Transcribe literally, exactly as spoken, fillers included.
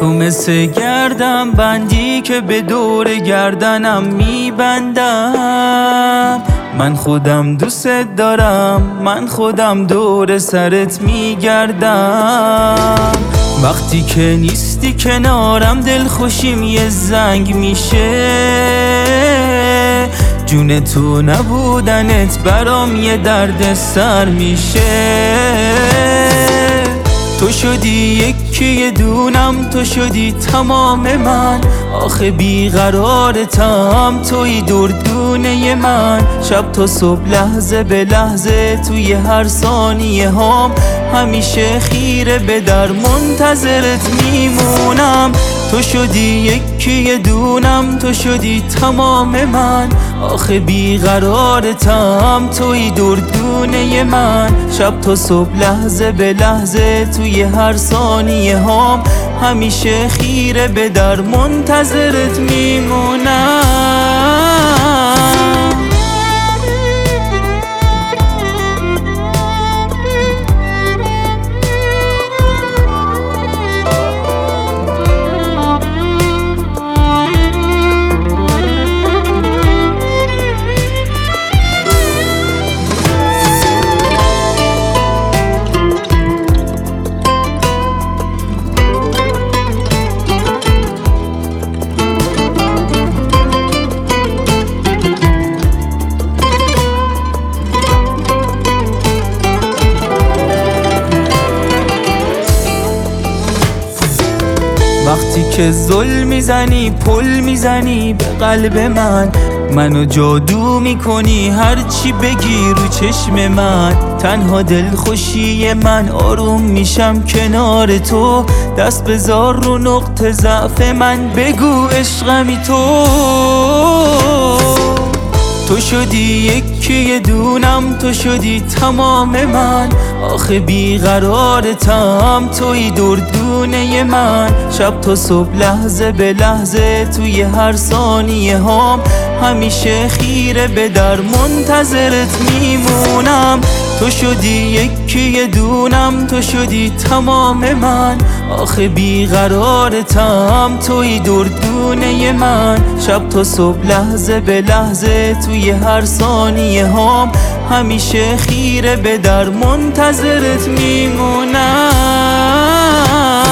تو مثل گردن بندی که به دور گردنم میبندم. من خودم دوست دارم، من خودم دور سرت میگردم. وقتی که نیستی کنارم دل خوشیم یه زنگ میشه. جون تو نبودنت برام یه درد سر میشه. تو شدی یکی یه دونم، تو شدی تمام من. آخه بیقرارتم، توی دردونه من. شب تا صبح لحظه به لحظه توی هر ثانیه هام. همیشه خیره به در منتظرت میمونم. تو شدی یکی یه دونم، تو شدی تمام من. آخه بیقرارتم، توی دردونه من. شب تا صبح لحظه به لحظه توی هر ثانیه هام. همیشه خیره به در منتظرت میمونم. وقتی که زل میزنی پل میزنی به قلب من. منو جادو میکنی هرچی بگی رو چشم من. تنها دلخوشی من آروم میشم کنار تو. دست بذار رو نقطه ضعف من، بگو عشقمی تو. تو شدی یکی یه دونم، تو شدی تمام من. آخه بیقرارتم، توی دردونه من. شب تا صبح لحظه به لحظه توی هر ثانیه هام. همیشه خیره به در منتظرت میمونم. تو شدی یکی یه دونم، تو شدی تمام من. آخه بیقرارتم، توی دردونه من. شب تا صبح لحظه به لحظه توی هر ثانیه هام. همیشه خیره به در منتظرت میمونم.